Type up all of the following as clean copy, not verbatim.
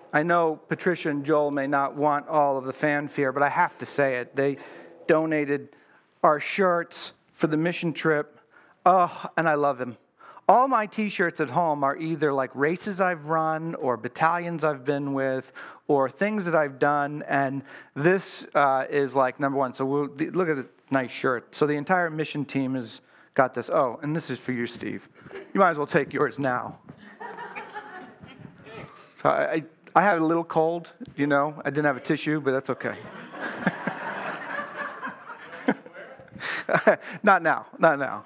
I know Patricia and Joel may not want all of the fanfare, but I have to say it. They donated our shirts for the mission trip. Oh, and I love them. All my t-shirts at home are either like races I've run or battalions I've been with or things that I've done. And this is like number one. So look at the nice shirt. So the entire mission team has got this. Oh, and this is for you, Steve. You might as well take yours now. So I had a little cold, I didn't have a tissue, but that's okay. Not now.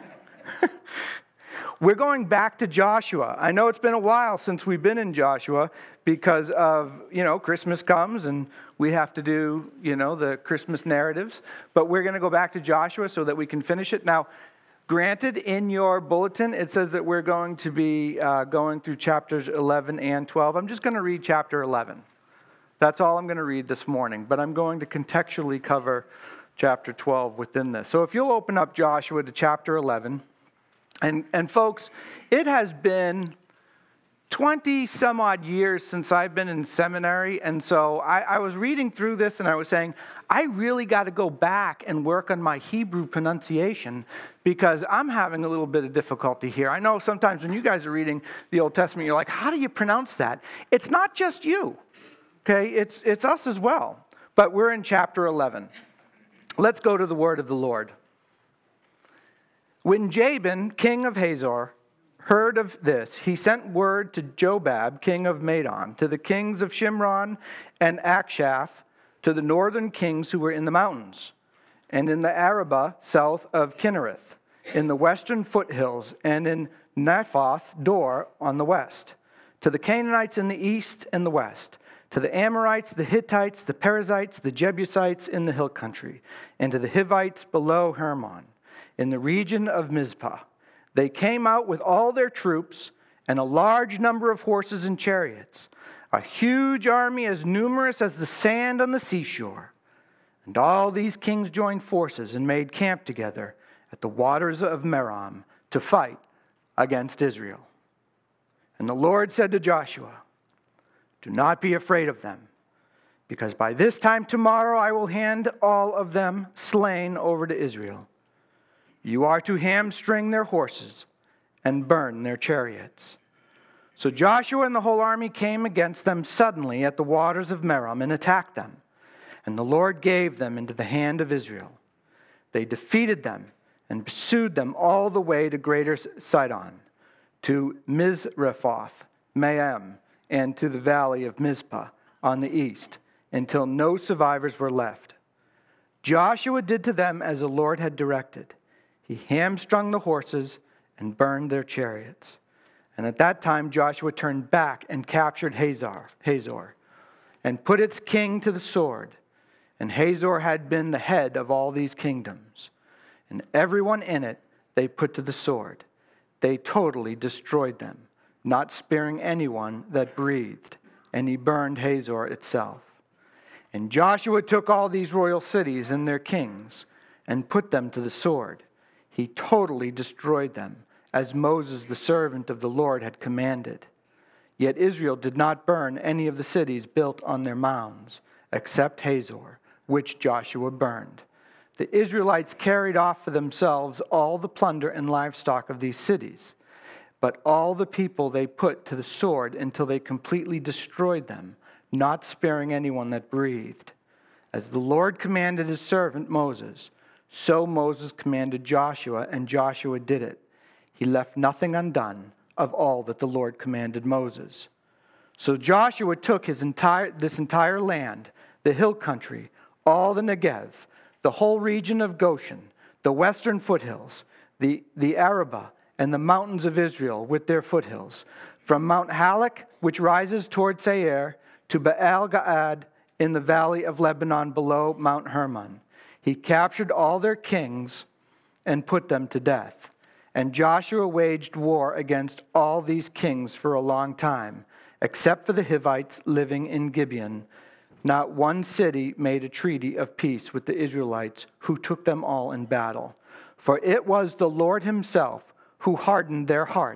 We're going back to Joshua. I know it's been a while since we've been in Joshua because of, Christmas comes and we have to do, the Christmas narratives. But we're going to go back to Joshua so that we can finish it. Now, granted, in your bulletin, it says that we're going to be going through chapters 11 and 12. I'm just going to read chapter 11. That's all I'm going to read this morning. But I'm going to contextually cover chapter 12 within this. So if you'll open up Joshua to chapter 11. And folks, it has been 20 some odd years since I've been in seminary. And so I was reading through this and I was saying, I really got to go back and work on my Hebrew pronunciation because I'm having a little bit of difficulty here. I know sometimes when you guys are reading the Old Testament, you're like, how do you pronounce that? It's not just you, okay? It's us as well. But we're in chapter 11. Let's go to the word of the Lord. When Jabin, king of Hazor, heard of this, he sent word to Jobab, king of Madon, to the kings of Shimron and Akshaph, to the northern kings who were in the mountains, and in the Arabah south of Kinnereth, in the western foothills, and in Naphoth Dor on the west, to the Canaanites in the east and the west, to the Amorites, the Hittites, the Perizzites, the Jebusites in the hill country, and to the Hivites below Hermon, in the region of Mizpah. They came out with all their troops and a large number of horses and chariots, a huge army as numerous as the sand on the seashore. And all these kings joined forces and made camp together at the waters of Merom to fight against Israel. And the Lord said to Joshua, do not be afraid of them, because by this time tomorrow I will hand all of them slain over to Israel. You are to hamstring their horses and burn their chariots. So Joshua and the whole army came against them suddenly at the waters of Merom and attacked them. And the Lord gave them into the hand of Israel. They defeated them and pursued them all the way to Greater Sidon, to Mizrephoth Maim, and to the valley of Mizpah on the east, until no survivors were left. Joshua did to them as the Lord had directed. He hamstrung the horses and burned their chariots. And at that time Joshua turned back and captured Hazor, and put its king to the sword. And Hazor had been the head of all these kingdoms. And everyone in it they put to the sword. They totally destroyed them, not sparing anyone that breathed. And he burned Hazor itself. And Joshua took all these royal cities and their kings and put them to the sword. He totally destroyed them, as Moses, the servant of the Lord, had commanded. Yet Israel did not burn any of the cities built on their mounds, except Hazor, which Joshua burned. The Israelites carried off for themselves all the plunder and livestock of these cities, but all the people they put to the sword until they completely destroyed them, not sparing anyone that breathed. As the Lord commanded his servant Moses, so Moses commanded Joshua, and Joshua did it. He left nothing undone of all that the Lord commanded Moses. So Joshua took this entire land, the hill country, all the Negev, the whole region of Goshen, the western foothills, the Arabah, and the mountains of Israel with their foothills, from Mount Halak, which rises toward Seir, to Baal Gad in the valley of Lebanon below Mount Hermon. He captured all their kings and put them to death. And Joshua waged war against all these kings for a long time, except for the Hivites living in Gibeon. Not one city made a treaty of peace with the Israelites, who took them all in battle. For it was the Lord himself who hardened their hearts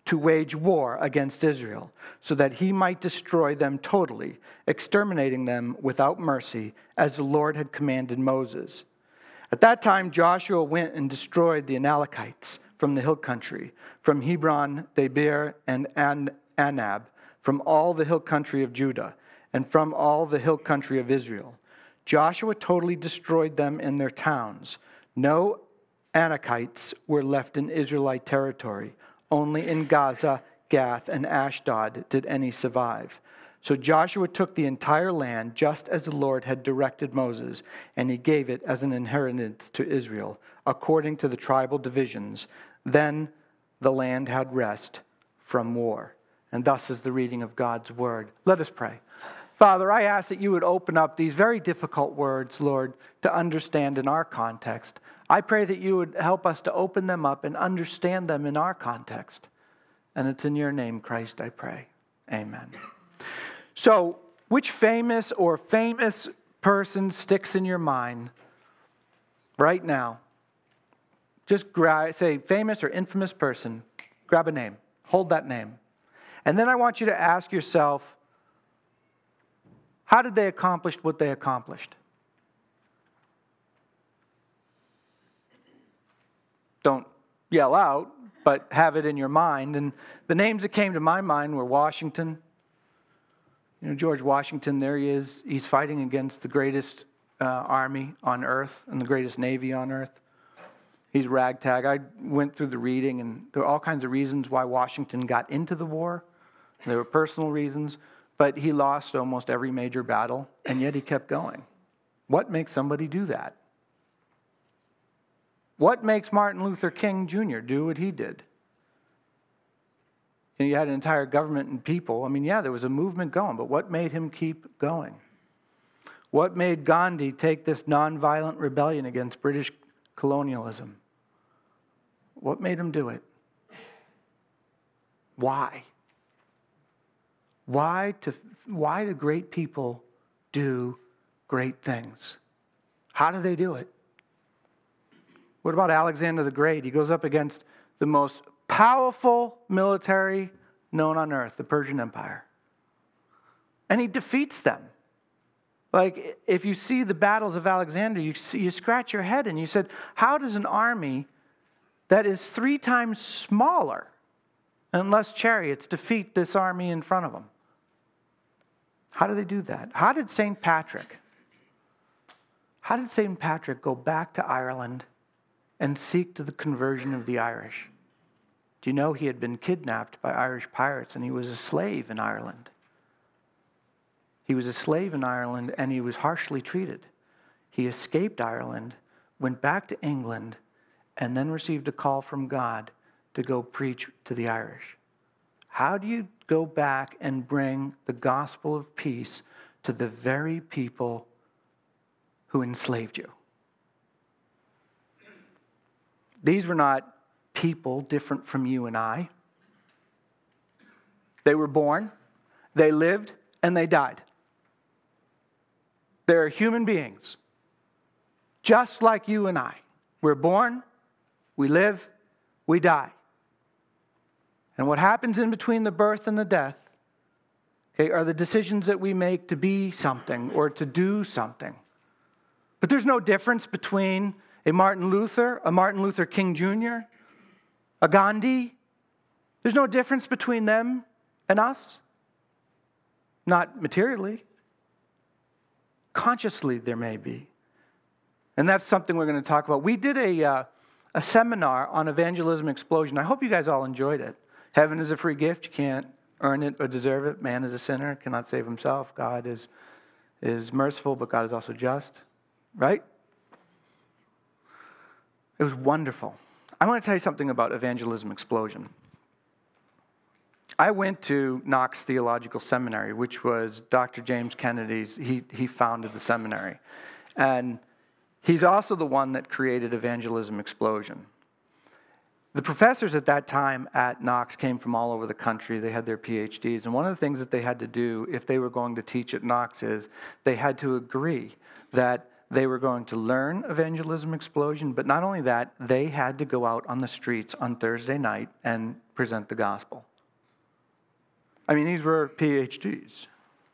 to wage war against Israel, so that he might destroy them totally, exterminating them without mercy, as the Lord had commanded Moses. At that time, Joshua went and destroyed the Amalekites from the hill country, from Hebron, Debir, and Anab, from all the hill country of Judah, and from all the hill country of Israel. Joshua totally destroyed them in their towns. No Anakites were left in Israelite territory. Only in Gaza, Gath, and Ashdod did any survive. So Joshua took the entire land just as the Lord had directed Moses, and he gave it as an inheritance to Israel, according to the tribal divisions. Then the land had rest from war. And thus is the reading of God's word. Let us pray. Father, I ask that you would open up these very difficult words, Lord, to understand in our context. I pray that you would help us to open them up and understand them in our context. And it's in your name, Christ, I pray. Amen. So, which famous or famous person sticks in your mind right now? Just say famous or infamous person. Grab a name. Hold that name. And then I want you to ask yourself, how did they accomplish what they accomplished? Don't yell out, but have it in your mind. And the names that came to my mind were Washington. You know, George Washington, there he is. He's fighting against the greatest army on earth and the greatest navy on earth. He's ragtag. I went through the reading, and there are all kinds of reasons why Washington got into the war. There were personal reasons, but he lost almost every major battle, and yet he kept going. What makes somebody do that? What makes Martin Luther King Jr. do what he did? And you had an entire government and people. I mean, yeah, there was a movement going, but what made him keep going? What made Gandhi take this nonviolent rebellion against British colonialism? What made him do it? Why? Why do great people do great things? How do they do it? What about Alexander the Great? He goes up against the most powerful military known on earth, the Persian Empire. And he defeats them. Like, if you see the battles of Alexander, you scratch your head and you said, how does an army that is 3 times smaller and less chariots defeat this army in front of them? How do they do that? How did St. Patrick go back to Ireland and seek to the conversion of the Irish? Do you know he had been kidnapped by Irish pirates and he was a slave in Ireland? He was a slave in Ireland and he was harshly treated. He escaped Ireland, went back to England, and then received a call from God to go preach to the Irish. How do you go back and bring the gospel of peace to the very people who enslaved you? These were not people different from you and I. They were born, they lived, and they died. They're human beings, just like you and I. We're born, we live, we die. And what happens in between the birth and the death, are the decisions that we make to be something or to do something. But there's no difference between a Martin Luther King Jr., a Gandhi. There's no difference between them and us. Not materially. Consciously, there may be. And that's something we're going to talk about. We did a seminar on evangelism explosion. I hope you guys all enjoyed it. Heaven is a free gift. You can't earn it or deserve it. Man is a sinner, cannot save himself. God is merciful, but God is also just. Right? It was wonderful. I want to tell you something about evangelism explosion. I went to Knox Theological Seminary, which was Dr. James Kennedy's. He founded the seminary. And he's also the one that created evangelism explosion. The professors at that time at Knox came from all over the country. They had their PhDs. And one of the things that they had to do if they were going to teach at Knox is they had to agree that they were going to learn evangelism explosion. But not only that, they had to go out on the streets on Thursday night and present the gospel. I mean, these were PhDs.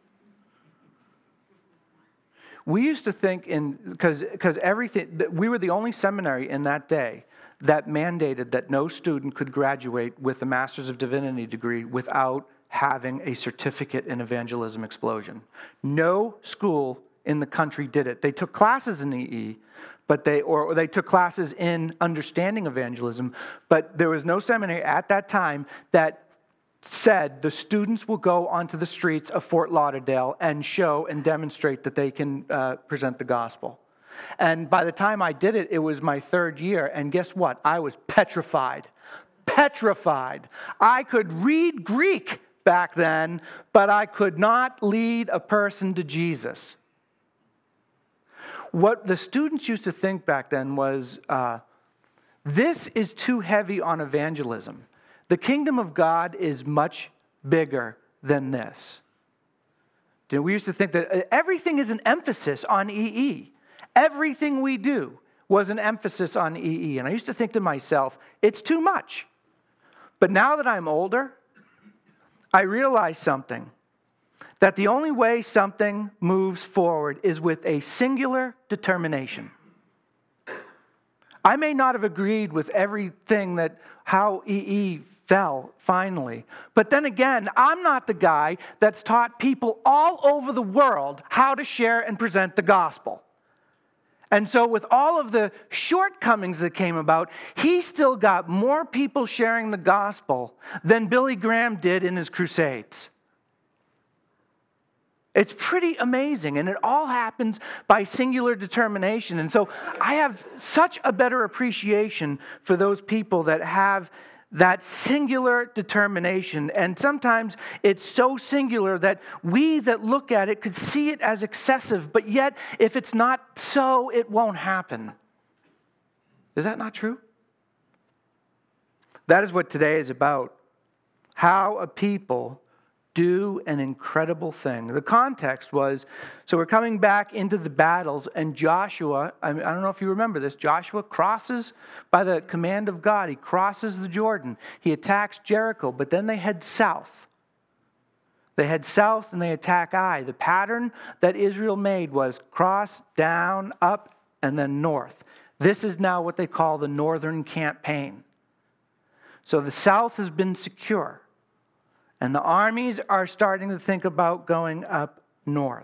We used to think because everything, we were the only seminary in that day that mandated that no student could graduate with a Master's of Divinity degree without having a certificate in evangelism explosion. No school in the country did it. They took classes in EE, but they took classes in understanding evangelism, but there was no seminary at that time that said the students will go onto the streets of Fort Lauderdale and show and demonstrate that they can present the gospel. And by the time I did it, it was my third year, and guess what? I was petrified. Petrified. I could read Greek back then, but I could not lead a person to Jesus. What the students used to think back then was, this is too heavy on evangelism. The kingdom of God is much bigger than this. We used to think that everything is an emphasis on EE. Everything we do was an emphasis on EE. And I used to think to myself, it's too much. But now that I'm older, I realize something. That the only way something moves forward is with a singular determination. I may not have agreed with everything how EE fell finally. But then again, I'm not the guy that's taught people all over the world how to share and present the gospel. And so with all of the shortcomings that came about, he still got more people sharing the gospel than Billy Graham did in his crusades. It's pretty amazing, and it all happens by singular determination. And so I have such a better appreciation for those people that have that singular determination. And sometimes it's so singular that we that look at it could see it as excessive, but yet if it's not so, it won't happen. Is that not true? That is what today is about. How a people do an incredible thing. The context was, so we're coming back into the battles, and Joshua, I don't know if you remember this, Joshua crosses by the command of God. He crosses the Jordan. He attacks Jericho, but then they head south. They head south and they attack Ai. The pattern that Israel made was cross, down, up, and then north. This is now what they call the northern campaign. So the south has been secure. And the armies are starting to think about going up north.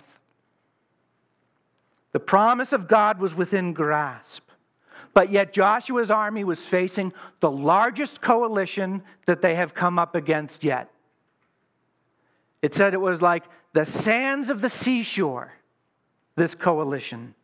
The promise of God was within grasp. But yet Joshua's army was facing the largest coalition that they have come up against yet. It said it was like the sands of the seashore, this coalition.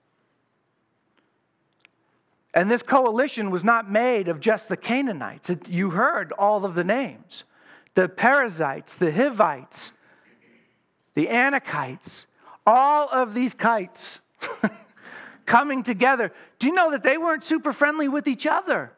And this coalition was not made of just the Canaanites. You heard all of the names. The Perizzites, the Hivites, the Anakites, all of these kites coming together. Do you know that they weren't super friendly with each other?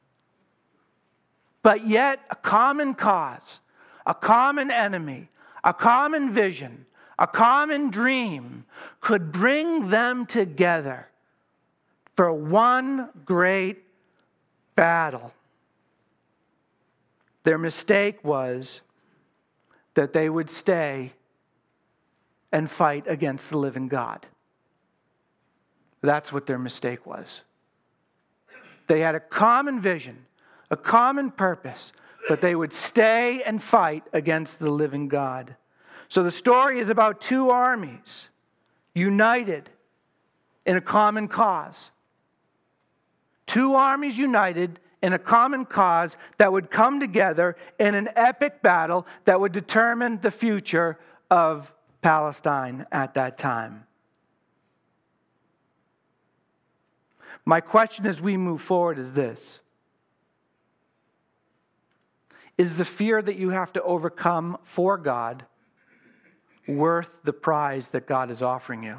But yet a common cause, a common enemy, a common vision, a common dream could bring them together for one great battle. Their mistake was that they would stay and fight against the living God. That's what their mistake was. They had a common vision, a common purpose, but they would stay and fight against the living God. So the story is about two armies united in a common cause. Two armies united in a common cause that would come together in an epic battle that would determine the future of Palestine at that time. My question as we move forward is this. Is the fear that you have to overcome for God worth the prize that God is offering you?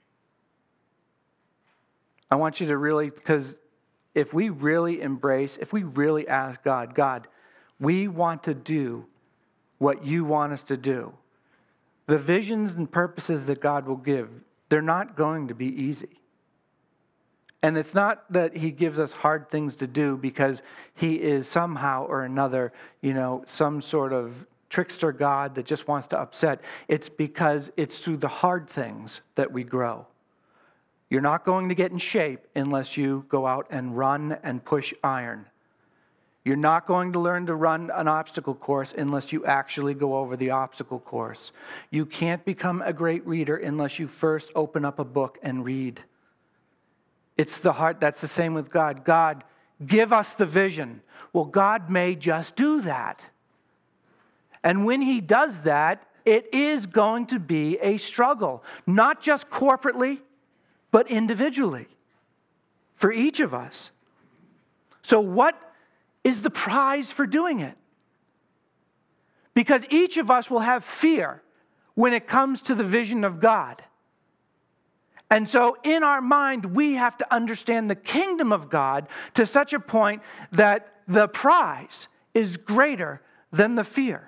I want you to really, because if we really ask God, God, we want to do what you want us to do. The visions and purposes that God will give, they're not going to be easy. And it's not that he gives us hard things to do because he is somehow or another, some sort of trickster God that just wants to upset. It's because it's through the hard things that we grow. You're not going to get in shape unless you go out and run and push iron. You're not going to learn to run an obstacle course unless you actually go over the obstacle course. You can't become a great reader unless you first open up a book and read. It's the heart. That's the same with God. God, give us the vision. Well, God may just do that. And when he does that, it is going to be a struggle, not just corporately, but individually for each of us. So what is the prize for doing it? Because each of us will have fear when it comes to the vision of God. And so in our mind, we have to understand the kingdom of God to such a point that the prize is greater than the fear.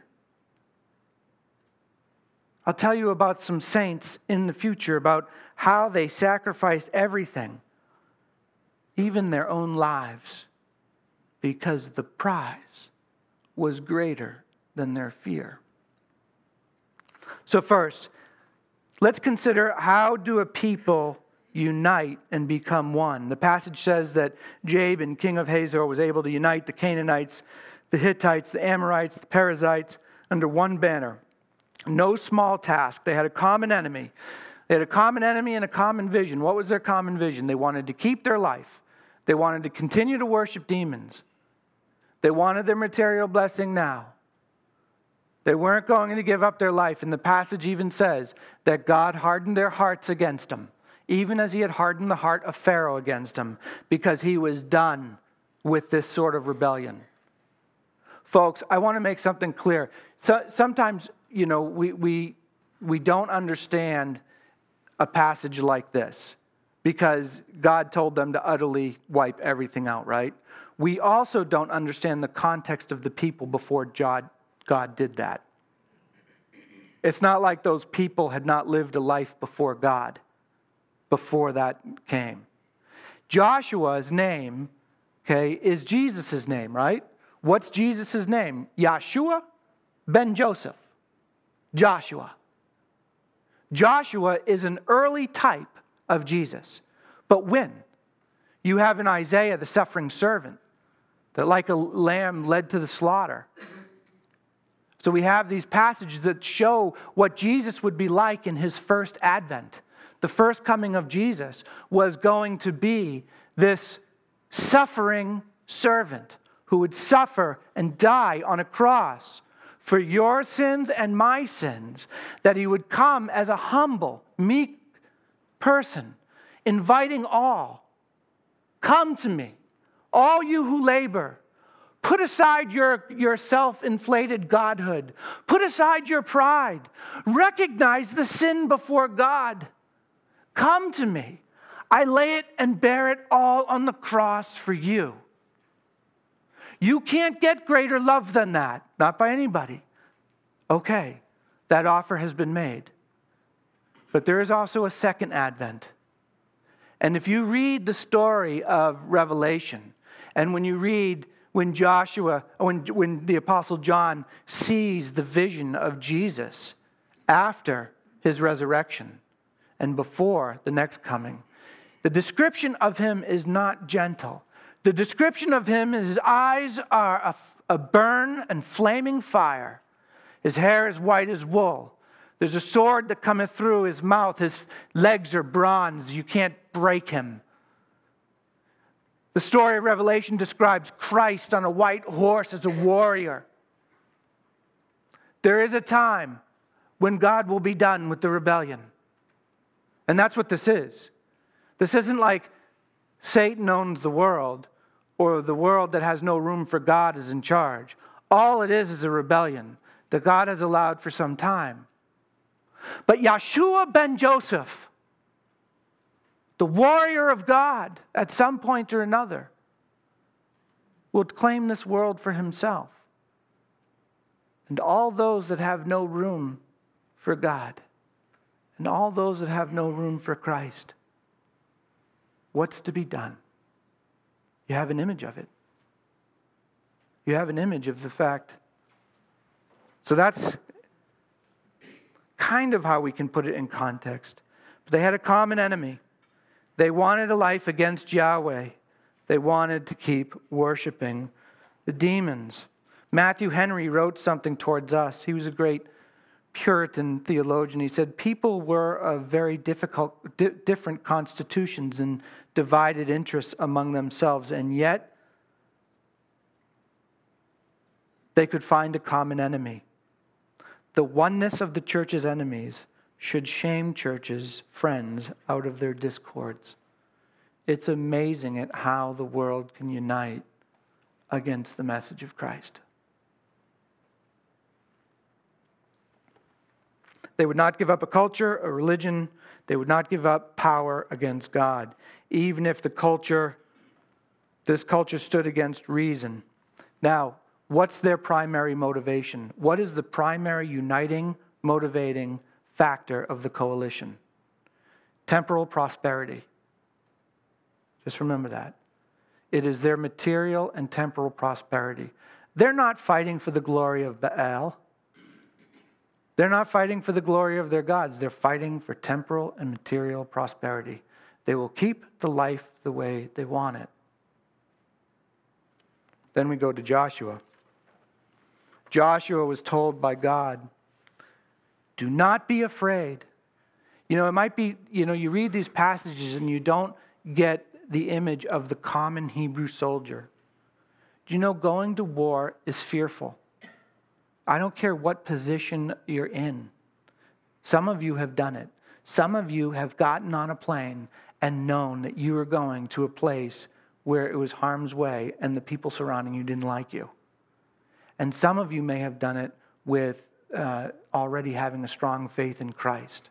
I'll tell you about some saints in the future, about how they sacrificed everything, even their own lives, because the prize was greater than their fear. So first, let's consider, how do a people unite and become one? The passage says that Jabin, king of Hazor, was able to unite the Canaanites, the Hittites, the Amorites, the Perizzites under one banner. No small task. They had a common enemy. They had a common enemy and a common vision. What was their common vision? They wanted to keep their life. They wanted to continue to worship demons. They wanted their material blessing now. They weren't going to give up their life. And the passage even says that God hardened their hearts against them, even as he had hardened the heart of Pharaoh against them, because he was done with this sort of rebellion. Folks, I want to make something clear. Sometimes, we don't understand a passage like this because God told them to utterly wipe everything out, right? We also don't understand the context of the people before God did that. It's not like those people had not lived a life before God before that came. Joshua's name, is Jesus' name, right? What's Jesus' name? Yeshua ben Joseph. Joshua. Joshua is an early type of Jesus. But when? You have in Isaiah the suffering servant that like a lamb led to the slaughter. So we have these passages that show what Jesus would be like in his first advent. The first coming of Jesus was going to be this suffering servant who would suffer and die on a cross for your sins and my sins, that he would come as a humble, meek person, inviting all. Come to me, all you who labor. Put aside your self-inflated godhood. Put aside your pride. Recognize the sin before God. Come to me. I lay it and bear it all on the cross for you. You can't get greater love than that. Not by anybody. Okay, that offer has been made. But there is also a second advent. And if you read the story of Revelation, and when you read when the Apostle John sees the vision of Jesus after his resurrection and before the next coming, the description of him is not gentle. The description of him is his eyes are a burn and flaming fire. His hair is white as wool. There's a sword that cometh through his mouth. His legs are bronze. You can't break him. The story of Revelation describes Christ on a white horse as a warrior. There is a time when God will be done with the rebellion. And that's what this is. This isn't like Satan owns the world or the world that has no room for God is in charge. All it is a rebellion that God has allowed for some time. But Yeshua ben Joseph, the warrior of God, at some point or another, will claim this world for himself. And all those that have no room for God, and all those that have no room for Christ, what's to be done? You have an image of it. You have an image of the fact. So that's kind of how we can put it in context. But they had a common enemy. They wanted a life against Yahweh. They wanted to keep worshiping the demons. Matthew Henry wrote something towards us. He was a great Puritan theologian. He said, people were of very different constitutions and divided interests among themselves, and yet they could find a common enemy. The oneness of the church's enemies should shame churches' friends out of their discords. It's amazing at how the world can unite against the message of Christ. They would not give up a culture, a religion. They would not give up power against God, even if this culture stood against reason. Now, what's their primary motivation? What is the primary uniting, motivating factor of the coalition? Temporal prosperity. Just remember that. It is their material and temporal prosperity. They're not fighting for the glory of Baal. They're not fighting for the glory of their gods. They're fighting for temporal and material prosperity. They will keep the life the way they want it. Then we go to Joshua. Joshua was told by God, do not be afraid. It might be, you read these passages and you don't get the image of the common Hebrew soldier. Do you know going to war is fearful? I don't care what position you're in. Some of you have done it. Some of you have gotten on a plane and known that you were going to a place where it was harm's way and the people surrounding you didn't like you. And some of you may have done it with already having a strong faith in Christ.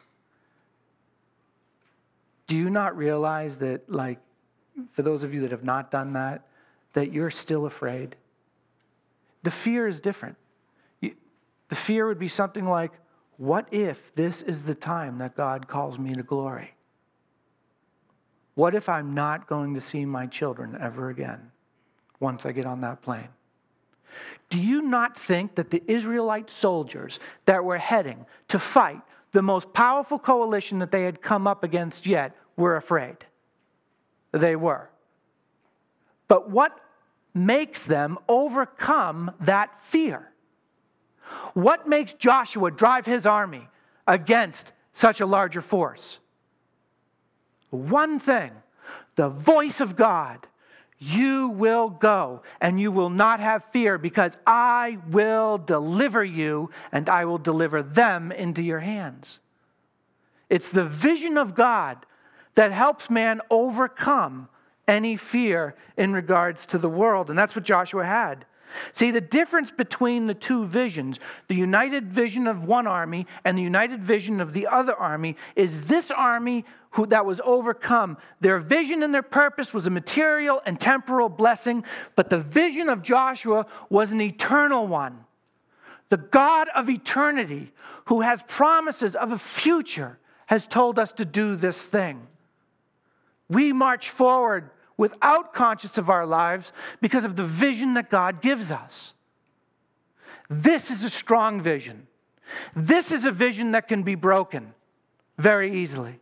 Do you not realize that, for those of you that have not done that, that you're still afraid? The fear is different. The fear would be something like, what if this is the time that God calls me to glory? What if I'm not going to see my children ever again once I get on that plane? Do you not think that the Israelite soldiers that were heading to fight the most powerful coalition that they had come up against yet were afraid? They were. But what makes them overcome that fear? What makes Joshua drive his army against such a larger force? One thing, the voice of God. You will go and you will not have fear because I will deliver you and I will deliver them into your hands. It's the vision of God that helps man overcome any fear in regards to the world. And that's what Joshua had. See, the difference between the two visions, the united vision of one army and the united vision of the other army, is this army that was overcome. Their vision and their purpose was a material and temporal blessing, but the vision of Joshua was an eternal one. The God of eternity, who has promises of a future, has told us to do this thing. We march forward without conscience of our lives because of the vision that God gives us. This is a strong vision. This is a vision that can be broken very easily.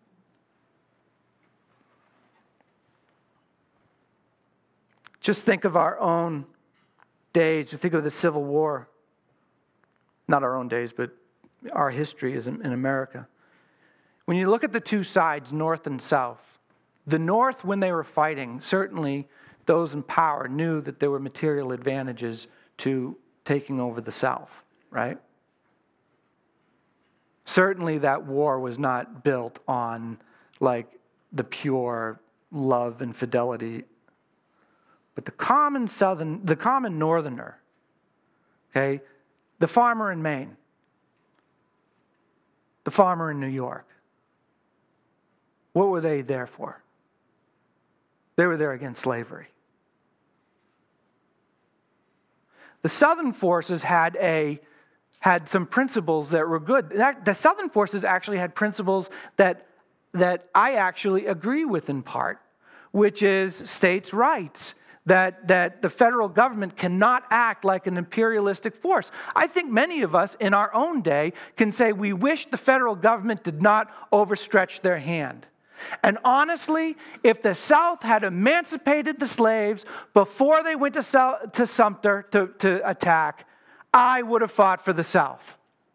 Just think of our own days. Think of the Civil War. Not our own days, but our history is in America. When you look at the two sides, North and South, the North, when they were fighting, certainly those in power knew that there were material advantages to taking over the South, right? Certainly that war was not built on the pure love and fidelity. But the common northerner, okay, the farmer in Maine, the farmer in New York, what were they there for? They were there against slavery. The Southern forces had some principles that were good. The Southern forces actually had principles that I actually agree with in part. which is states' rights. That the federal government cannot act like an imperialistic force. I think many of us in our own day can say we wish the federal government did not overstretch their hand. And honestly, if the South had emancipated the slaves before they went to Sumter to attack, I would have fought for the South.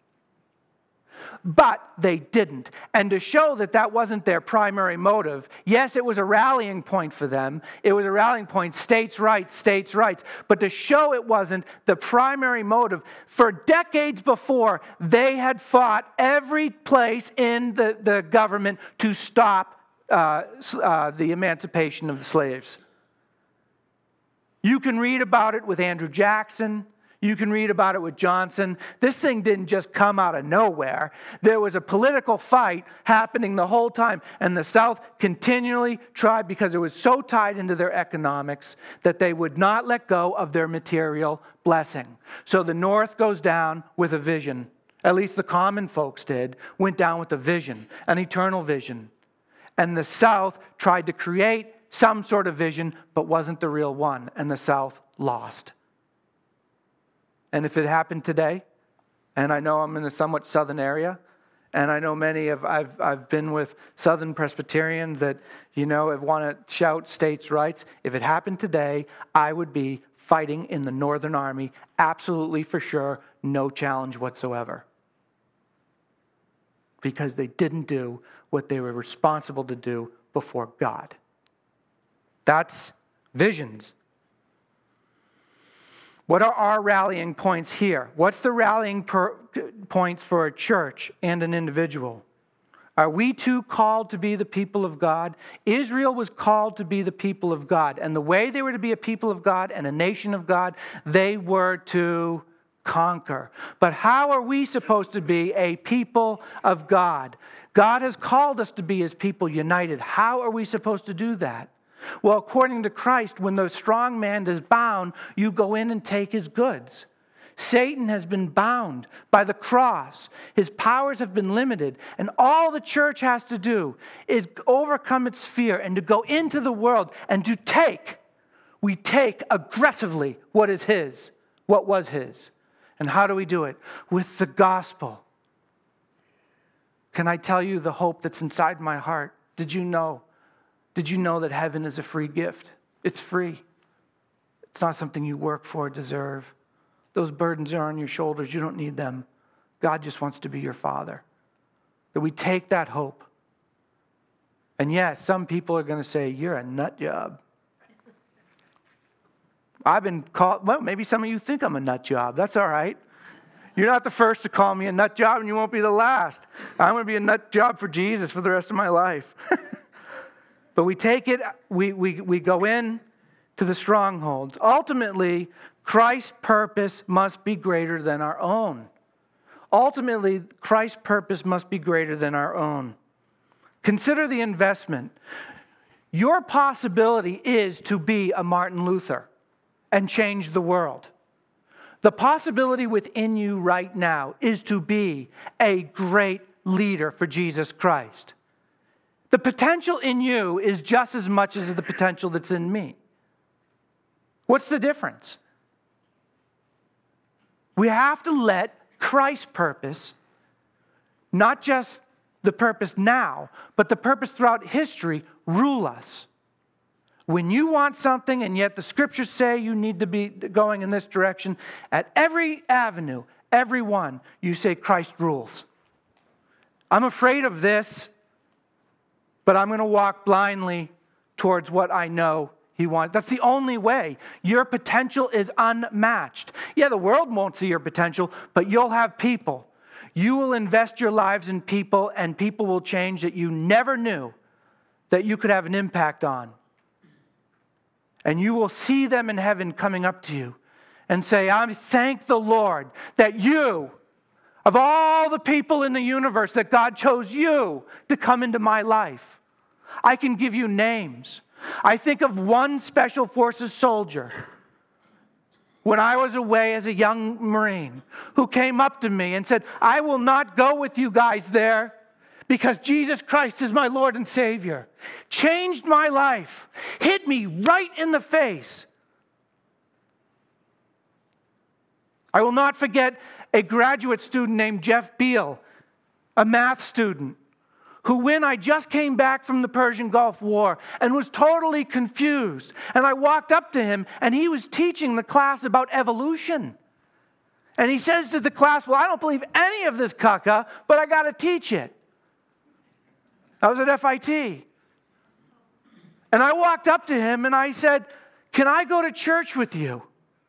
But they didn't. And to show that that wasn't their primary motive, yes, it was a rallying point for them. It was a rallying point, states' rights, states' rights. But to show it wasn't the primary motive, for decades before, they had fought every place in the government to stop the emancipation of the slaves. You can read about it with Andrew Jackson. You can read about it with Johnson. This thing didn't just come out of nowhere. There was a political fight happening the whole time, and the South continually tried, because it was so tied into their economics, that they would not let go of their material blessing. So the North goes down with a vision. At least the common folks went down with a vision, an eternal vision. And the South tried to create some sort of vision, but wasn't the real one, and the South lost. And if it happened today, and I know I'm in a somewhat southern area, and I know I've been with Southern Presbyterians that, have want to shout states' rights. If it happened today, I would be fighting in the Northern Army, absolutely for sure, no challenge whatsoever. Because they didn't do what they were responsible to do before God. That's visions. What are our rallying points here? What's the rallying points for a church and an individual? Are we too called to be the people of God? Israel was called to be the people of God. And the way they were to be a people of God and a nation of God, they were to conquer. But how are we supposed to be a people of God? God has called us to be His people united. How are we supposed to do that? Well, according to Christ, when the strong man is bound, you go in and take his goods. Satan has been bound by the cross. His powers have been limited. And all the church has to do is overcome its fear and to go into the world and to take. We take aggressively what is his, what was his. And how do we do it? With the gospel. Can I tell you the hope that's inside my heart? Did you know? Did you know that heaven is a free gift? It's free. It's not something you work for or deserve. Those burdens are on your shoulders. You don't need them. God just wants to be your Father. That we take that hope. And yes, some people are going to say, you're a nut job. I've been called, well, maybe some of you think I'm a nut job. That's all right. You're not the first to call me a nut job, and you won't be the last. I'm going to be a nut job for Jesus for the rest of my life. But we take it, we go in to the strongholds. Ultimately, Christ's purpose must be greater than our own. Ultimately, Christ's purpose must be greater than our own. Consider the investment. Your possibility is to be a Martin Luther and change the world. The possibility within you right now is to be a great leader for Jesus Christ. The potential in you is just as much as the potential that's in me. What's the difference? We have to let Christ's purpose, not just the purpose now, but the purpose throughout history, rule us. When you want something and yet the scriptures say you need to be going in this direction, at every avenue, every one, you say Christ rules. I'm afraid of this, but I'm going to walk blindly towards what I know He wants. That's the only way. Your potential is unmatched. Yeah, the world won't see your potential, but you'll have people. You will invest your lives in people, and people will change that you never knew that you could have an impact on. And you will see them in heaven coming up to you and say, I thank the Lord that you, of all the people in the universe, that God chose you to come into my life. I can give you names. I think of one Special Forces soldier when I was away as a young Marine who came up to me and said, I will not go with you guys there because Jesus Christ is my Lord and Savior. Changed my life. Hit me right in the face. I will not forget a graduate student named Jeff Beal, a math student, who when I just came back from the Persian Gulf War and was totally confused, and I walked up to him and he was teaching the class about evolution. And he says to the class, well, I don't believe any of this caca, but I got to teach it. I was at FIT. And I walked up to him and I said, can I go to church with you?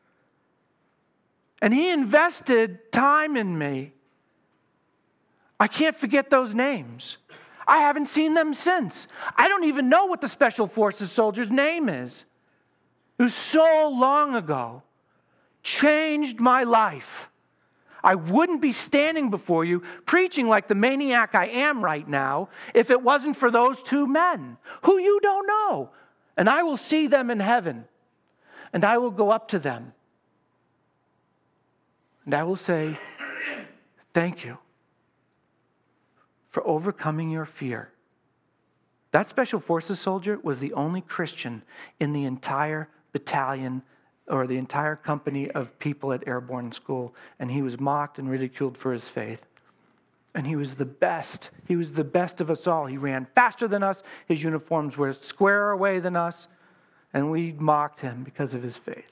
And he invested time in me. I can't forget those names. I haven't seen them since. I don't even know what the Special Forces soldier's name is. It was so long ago. Changed my life. I wouldn't be standing before you preaching like the maniac I am right now if it wasn't for those two men who you don't know. And I will see them in heaven. And I will go up to them. And I will say, thank you for overcoming your fear. That Special Forces soldier was the only Christian in the entire battalion or the entire company of people at Airborne School, and he was mocked and ridiculed for his faith. And he was the best. He was the best of us all. He ran faster than us. His uniforms were squarer away than us, and we mocked him because of his faith.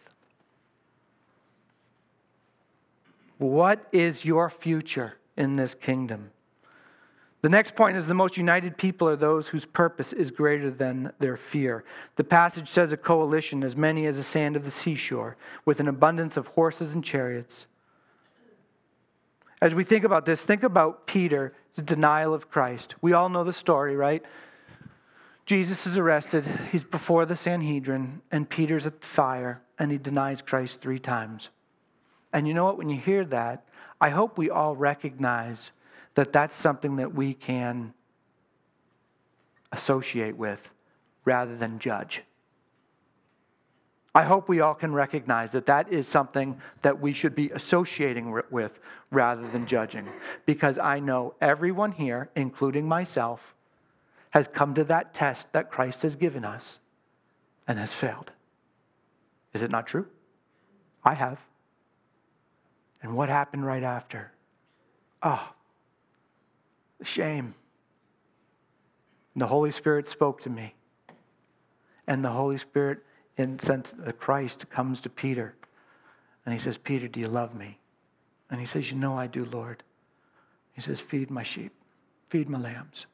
What is your future in this kingdom? The next point is the most united people are those whose purpose is greater than their fear. The passage says a coalition, as many as the sand of the seashore, with an abundance of horses and chariots. As we think about this, think about Peter's denial of Christ. We all know the story, right? Jesus is arrested. He's before the Sanhedrin, and Peter's at the fire, and he denies Christ 3 times. And you know what? When you hear that, I hope we all recognize that that's something that we can associate with rather than judge. I hope we all can recognize that that is something that we should be associating with rather than judging. Because I know everyone here, including myself, has come to that test that Christ has given us and has failed. Is it not true? I have. And what happened right after? Shame. The Holy Spirit spoke to me. And the Holy Spirit, in the sense of Christ, comes to Peter. And he says, Peter, do you love me? And he says, you know I do, Lord. He says, feed my sheep. Feed my lambs.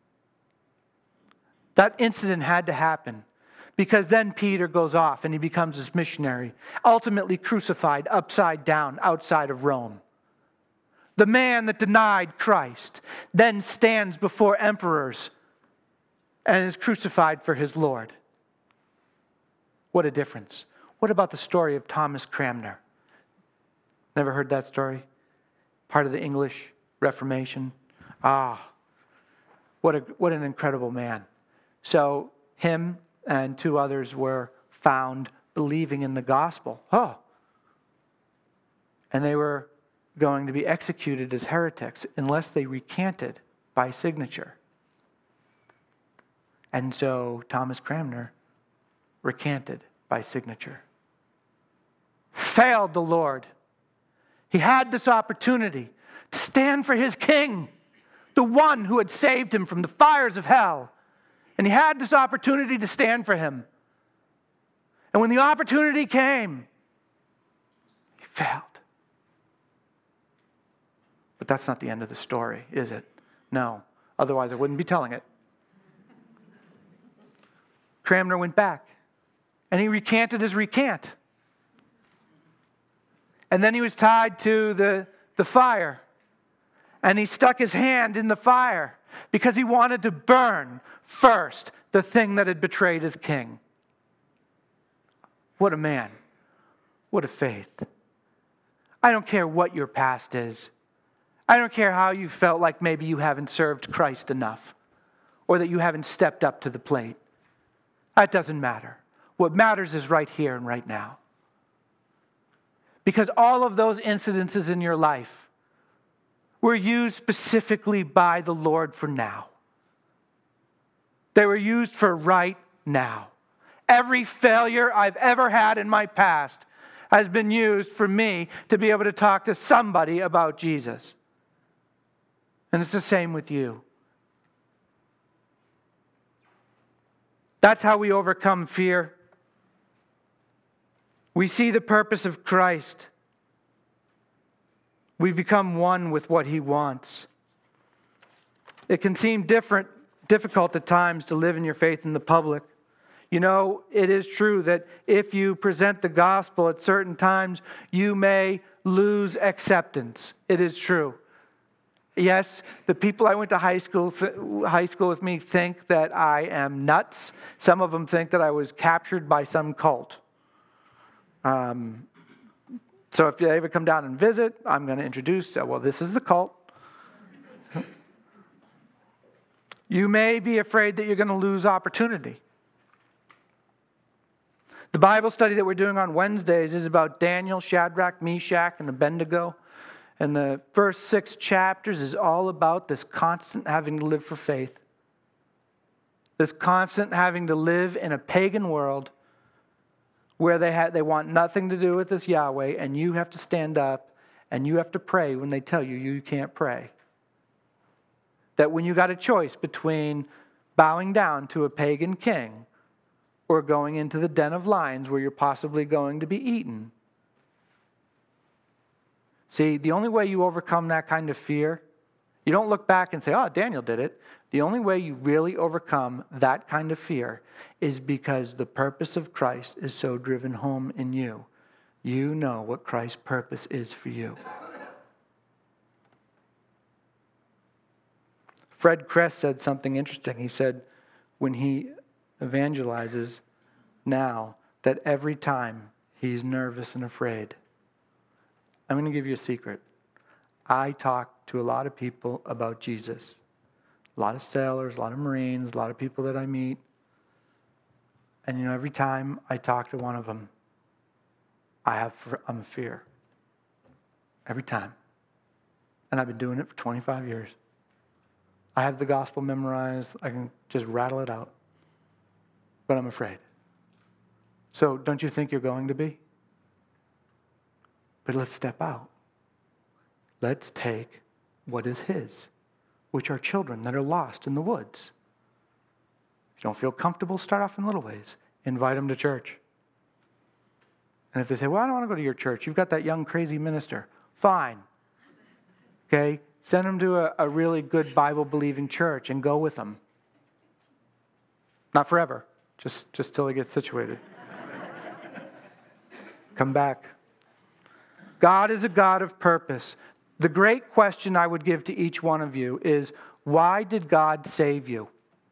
That incident had to happen. Because then Peter goes off and he becomes this missionary, ultimately crucified upside down outside of Rome. The man that denied Christ then stands before emperors and is crucified for his Lord. What a difference. What about the story of Thomas Cranmer? Never heard that story? Part of the English Reformation. What an incredible man. So him and 2 others were found believing in the gospel. And they were going to be executed as heretics unless they recanted by signature. And so Thomas Cranmer recanted by signature. Failed the Lord. He had this opportunity to stand for his king, the one who had saved him from the fires of hell. And he had this opportunity to stand for him. And when the opportunity came, he failed. But that's not the end of the story, is it? No. Otherwise, I wouldn't be telling it. Cranmer went back. And he recanted his recant. And then he was tied to the fire. And he stuck his hand in the fire because he wanted to burn first the thing that had betrayed his king. What a man. What a faith. I don't care what your past is. I don't care how you felt like maybe you haven't served Christ enough or that you haven't stepped up to the plate. That doesn't matter. What matters is right here and right now. Because all of those incidences in your life were used specifically by the Lord for now. They were used for right now. Every failure I've ever had in my past has been used for me to be able to talk to somebody about Jesus. And it's the same with you. That's how we overcome fear. We see the purpose of Christ. We become one with what He wants. It can seem difficult at times to live in your faith in the public. You know, it is true that if you present the gospel at certain times, you may lose acceptance. It is true. Yes, the people I went to high school with me think that I am nuts. Some of them think that I was captured by some cult. So if they ever come down and visit, I'm going to introduce, well, this is the cult. You may be afraid that you're going to lose opportunity. The Bible study that we're doing on Wednesdays is about Daniel, Shadrach, Meshach, and Abednego. And the first 6 chapters is all about this constant having to live for faith. This constant having to live in a pagan world where they want nothing to do with this Yahweh, and you have to stand up and you have to pray when they tell you you can't pray. That when you got a choice between bowing down to a pagan king or going into the den of lions where you're possibly going to be eaten. See, the only way you overcome that kind of fear, you don't look back and say, oh, Daniel did it. The only way you really overcome that kind of fear is because the purpose of Christ is so driven home in you. You know what Christ's purpose is for you. Fred Kress said something interesting. He said when he evangelizes now that every time he's nervous and afraid. I'm going to give you a secret. I talk to a lot of people about Jesus. A lot of sailors, a lot of Marines, a lot of people that I meet. And every time I talk to one of them, I'm a fear. Every time. And I've been doing it for 25 years. I have the gospel memorized. I can just rattle it out. But I'm afraid. So don't you think you're going to be? But let's step out. Let's take what is His, which are children that are lost in the woods. If you don't feel comfortable, start off in little ways. Invite them to church. And if they say, well, I don't want to go to your church. You've got that young, crazy minister. Fine. Okay? Send them to a really good Bible-believing church and go with them. Not forever. Just till they get situated. Come back. God is a God of purpose. The great question I would give to each one of you is, why did God save you?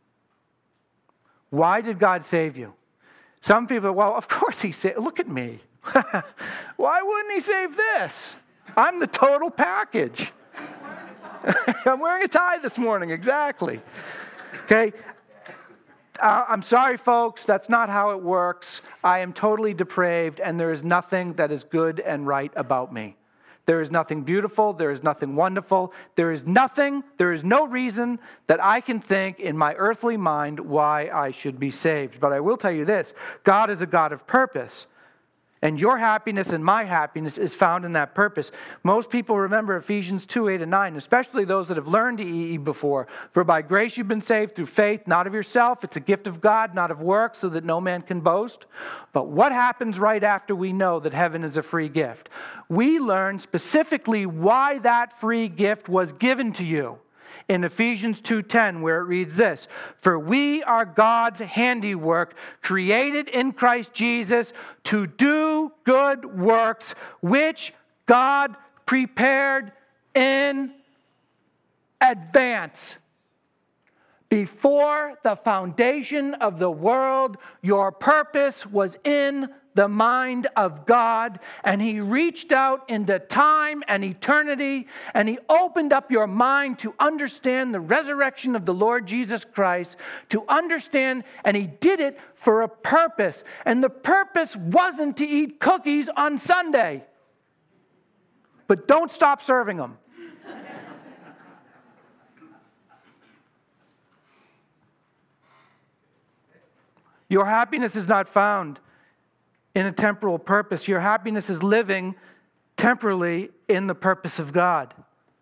Why did God save you? Some people, well, of course He saved. Look at me. Why wouldn't He save this? I'm the total package. I'm wearing a tie this morning, exactly. Okay? I'm sorry, folks, that's not how it works. I am totally depraved, and there is nothing that is good and right about me. There is nothing beautiful. There is nothing wonderful. There is no reason that I can think in my earthly mind why I should be saved. But I will tell you this, God is a God of purpose. And your happiness and my happiness is found in that purpose. Most people remember Ephesians 2:8-9, especially those that have learned EE before. For by grace you've been saved through faith, not of yourself. It's a gift of God, not of works, so that no man can boast. But what happens right after we know that heaven is a free gift? We learn specifically why that free gift was given to you. In Ephesians 2:10, where it reads this, for we are God's handiwork, created in Christ Jesus to do good works, which God prepared in advance. Before the foundation of the world, your purpose was in the mind of God, and He reached out into time and eternity, and He opened up your mind to understand the resurrection of the Lord Jesus Christ, to understand, and He did it for a purpose. And the purpose wasn't to eat cookies on Sunday. But don't stop serving them. Your happiness is not found in a temporal purpose. Your happiness is living temporally in the purpose of God.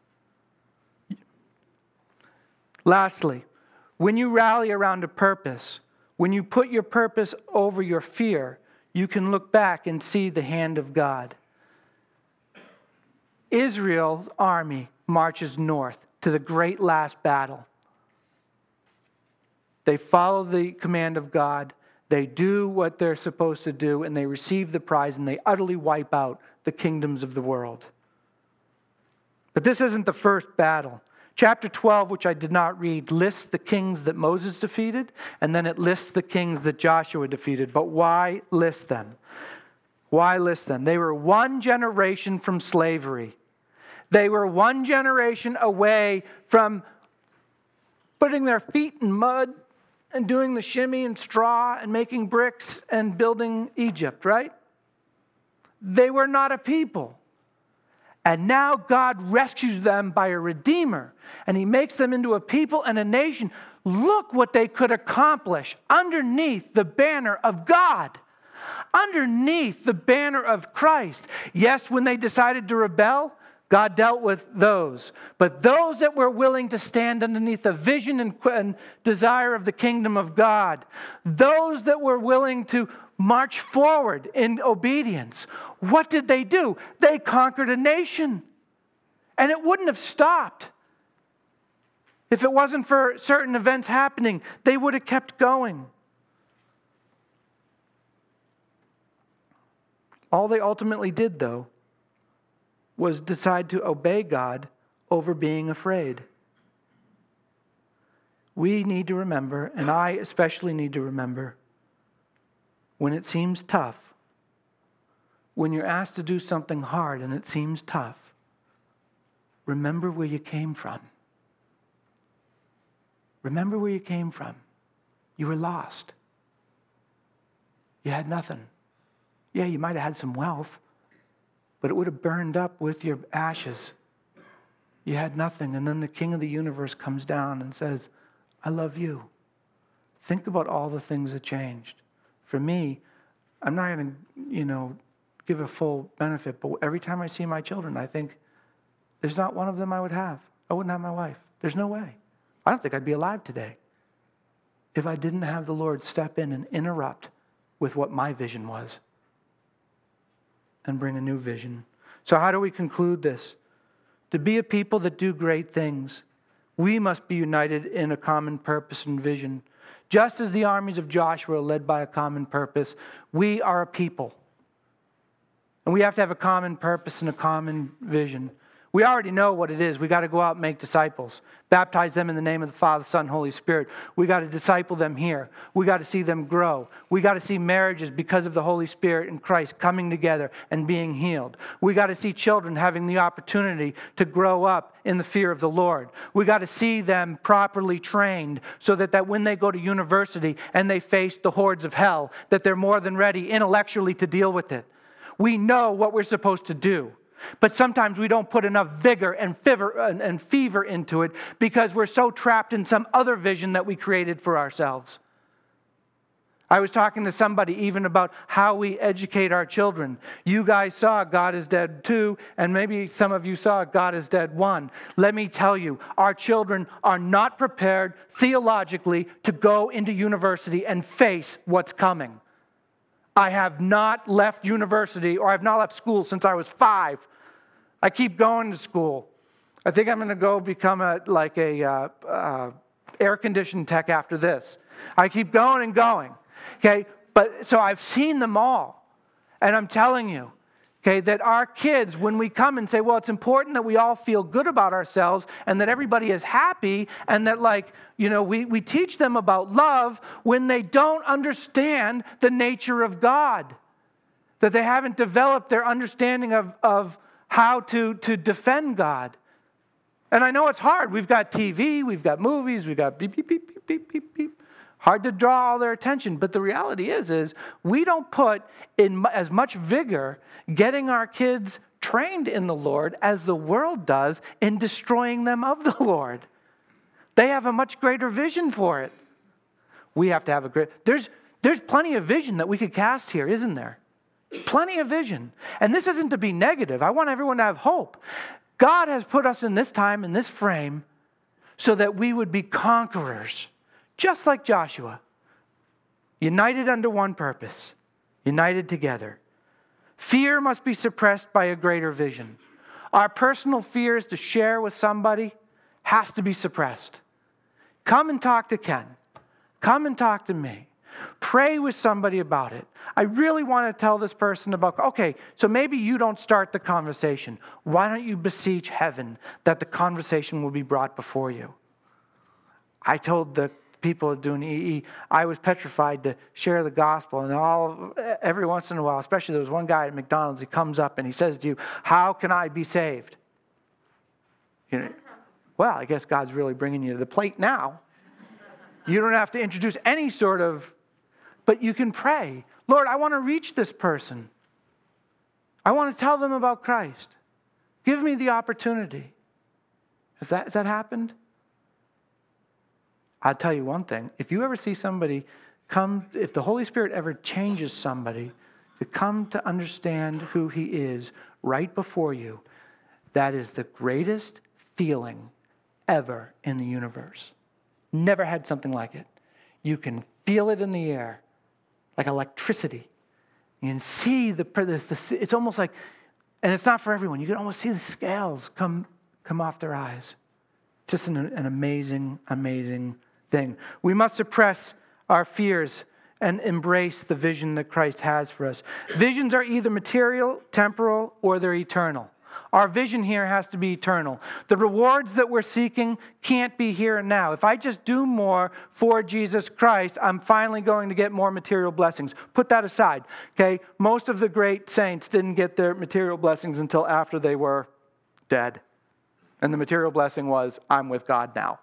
Lastly, when you rally around a purpose, when you put your purpose over your fear, you can look back and see the hand of God. Israel's army marches north to the great last battle. They follow the command of God. They do what they're supposed to do, and they receive the prize, and they utterly wipe out the kingdoms of the world. But this isn't the first battle. Chapter 12, which I did not read, lists the kings that Moses defeated, and then it lists the kings that Joshua defeated. But why list them? Why list them? They were one generation from slavery. They were one generation away from putting their feet in mud and doing the shimmy and straw and making bricks and building Egypt, right? They were not a people. And now God rescues them by a redeemer, and he makes them into a people and a nation. Look what they could accomplish underneath the banner of God, underneath the banner of Christ. Yes, when they decided to rebel, God dealt with those. But those that were willing to stand underneath the vision and desire of the kingdom of God, those that were willing to march forward in obedience, what did they do? They conquered a nation. And it wouldn't have stopped. If it wasn't for certain events happening, they would have kept going. All they ultimately did, though, was decide to obey God over being afraid. We need to remember, and I especially need to remember, when it seems tough, when you're asked to do something hard and it seems tough, remember where you came from. Remember where you came from. You were lost. You had nothing. Yeah, you might have had some wealth, but it would have burned up with your ashes. You had nothing, and then the King of the universe comes down and says, I love you. Think about all the things that changed. For me, I'm not going to, give a full benefit, but every time I see my children, I think, there's not one of them I would have. I wouldn't have my wife. There's no way. I don't think I'd be alive today if I didn't have the Lord step in and interrupt with what my vision was and bring a new vision. So how do we conclude this? To be a people that do great things, we must be united in a common purpose and vision. Just as the armies of Joshua are led by a common purpose, we are a people. And we have to have a common purpose and a common vision. We already know what it is. We got to go out and make disciples. Baptize them in the name of the Father, Son, Holy Spirit. We got to disciple them here. We got to see them grow. We got to see marriages because of the Holy Spirit and Christ coming together and being healed. We got to see children having the opportunity to grow up in the fear of the Lord. We got to see them properly trained so that when they go to university and they face the hordes of hell, that they're more than ready intellectually to deal with it. We know what we're supposed to do. But sometimes we don't put enough vigor and fever into it because we're so trapped in some other vision that we created for ourselves. I was talking to somebody even about how we educate our children. You guys saw God is Dead 2, and maybe some of you saw God is Dead 1. Let me tell you, our children are not prepared theologically to go into university and face what's coming. I have not left university, or I've not left school since I was 5. I keep going to school. I think I'm going to go become air conditioning tech after this. I keep going and going. Okay, but so I've seen them all, and I'm telling you, okay, that our kids, when we come and say, well, it's important that we all feel good about ourselves and that everybody is happy, and that we teach them about love when they don't understand the nature of God, that they haven't developed their understanding of how to defend God. And I know it's hard. We've got TV, we've got movies, we've got beep, beep, beep, beep, beep, beep, beep. Hard to draw all their attention. But the reality is we don't put in as much vigor getting our kids trained in the Lord as the world does in destroying them of the Lord. They have a much greater vision for it. We have to have There's plenty of vision that we could cast here, isn't there? Plenty of vision. And this isn't to be negative. I want everyone to have hope. God has put us in this time, in this frame, so that we would be conquerors, just like Joshua. United under one purpose, united together. Fear must be suppressed by a greater vision. Our personal fears to share with somebody has to be suppressed. Come and talk to Ken. Come and talk to me. Pray with somebody about it. I really want to tell this person about, okay, so maybe you don't start the conversation. Why don't you beseech heaven that the conversation will be brought before you? I told the people doing EE, I was petrified to share the gospel, and every once in a while, especially there was one guy at McDonald's, he comes up and he says to you, how can I be saved? You know, well, I guess God's really bringing you to the plate now. You don't have to introduce any sort of, but you can pray. Lord, I want to reach this person. I want to tell them about Christ. Give me the opportunity. Has that happened? I'll tell you one thing. If you ever see somebody if the Holy Spirit ever changes somebody to come to understand who He is right before you, that is the greatest feeling ever in the universe. Never had something like it. You can feel it in the air, like electricity. You can see it's almost like, and it's not for everyone. You can almost see the scales come off their eyes. Just an amazing, amazing thing. We must suppress our fears and embrace the vision that Christ has for us. Visions are either material, temporal, or they're eternal. Our vision here has to be eternal. The rewards that we're seeking can't be here and now. If I just do more for Jesus Christ, I'm finally going to get more material blessings. Put that aside, okay? Most of the great saints didn't get their material blessings until after they were dead. And the material blessing was, I'm with God now.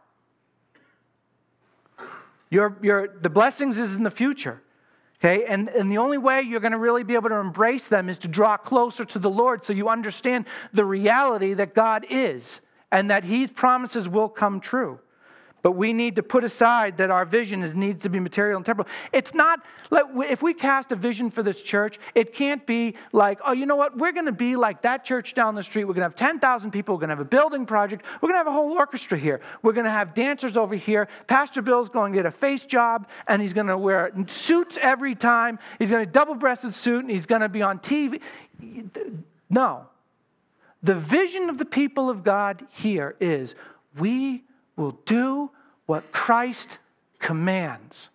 The blessings is in the future. Okay, and the only way you're going to really be able to embrace them is to draw closer to the Lord so you understand the reality that God is and that His promises will come true. But we need to put aside that our vision needs to be material and temporal. It's not, like, if we cast a vision for this church, it can't be like, oh, you know what, we're going to be like that church down the street. We're going to have 10,000 people. We're going to have a building project. We're going to have a whole orchestra here. We're going to have dancers over here. Pastor Bill's going to get a face job, and he's going to wear suits every time. He's going to double-breasted suit, and he's going to be on TV. No. The vision of the people of God here is we will do what Christ commands.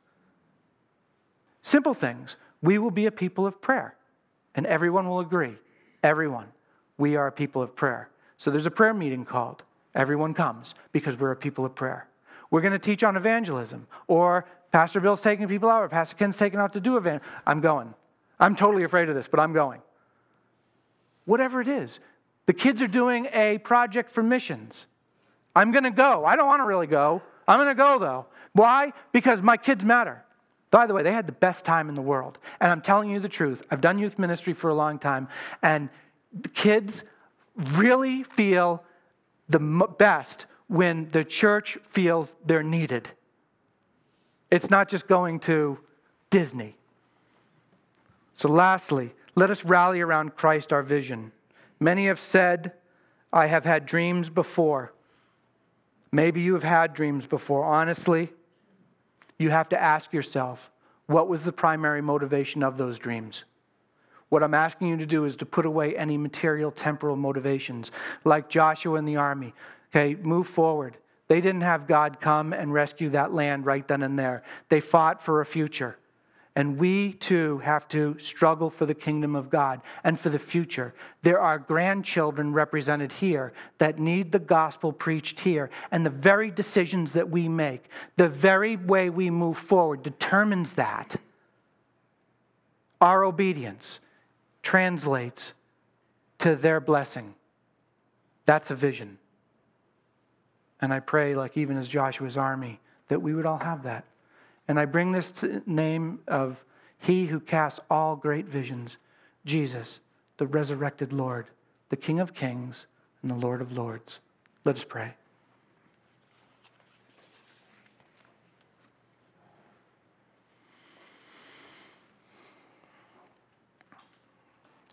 Simple things. We will be a people of prayer. And everyone will agree. Everyone. We are a people of prayer. So there's a prayer meeting called. Everyone comes because we're a people of prayer. We're going to teach on evangelism. Or Pastor Bill's taking people out, or Pastor Ken's taking out to do evangelism. I'm going. I'm totally afraid of this, but I'm going. Whatever it is. The kids are doing a project for missions. I'm going to go. I don't want to really go. I'm going to go, though. Why? Because my kids matter. By the way, they had the best time in the world. And I'm telling you the truth. I've done youth ministry for a long time. And the kids really feel the best when the church feels they're needed. It's not just going to Disney. So lastly, let us rally around Christ, our vision. Many have said, I have had dreams before. Maybe you have had dreams before. Honestly, you have to ask yourself, what was the primary motivation of those dreams? What I'm asking you to do is to put away any material, temporal motivations, like Joshua in the army. Okay, move forward. They didn't have God come and rescue that land right then and there. They fought for a future. And we, too, have to struggle for the kingdom of God and for the future. There are grandchildren represented here that need the gospel preached here. And the very decisions that we make, the very way we move forward determines that. Our obedience translates to their blessing. That's a vision. And I pray, like even as Joshua's army, that we would all have that. And I bring this to the name of He who casts all great visions, Jesus, the resurrected Lord, the King of kings and the Lord of lords. Let us pray.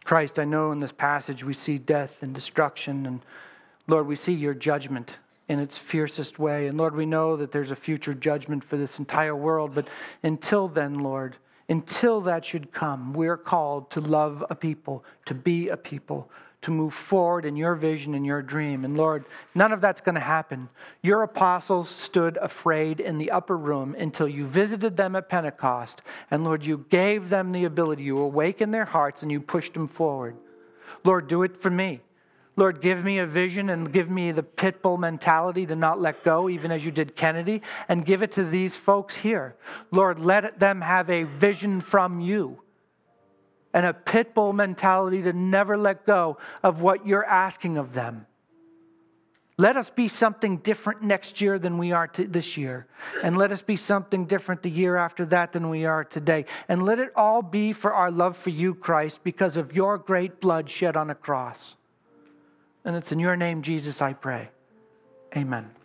Christ, I know in this passage we see death and destruction. And Lord, we see your judgment in its fiercest way. And Lord, we know that there's a future judgment for this entire world. But until then, Lord, until that should come, we're called to love a people, to be a people, to move forward in your vision and your dream. And Lord, none of that's going to happen. Your apostles stood afraid in the upper room until you visited them at Pentecost. And Lord, you gave them the ability. You awakened their hearts and you pushed them forward. Lord, do it for me. Lord, give me a vision and give me the pit bull mentality to not let go, even as you did Kennedy, and give it to these folks here. Lord, let them have a vision from you and a pit bull mentality to never let go of what you're asking of them. Let us be something different next year than we are this year. And let us be something different the year after that than we are today. And let it all be for our love for you, Christ, because of your great blood shed on a cross. And it's in your name, Jesus, I pray. Amen.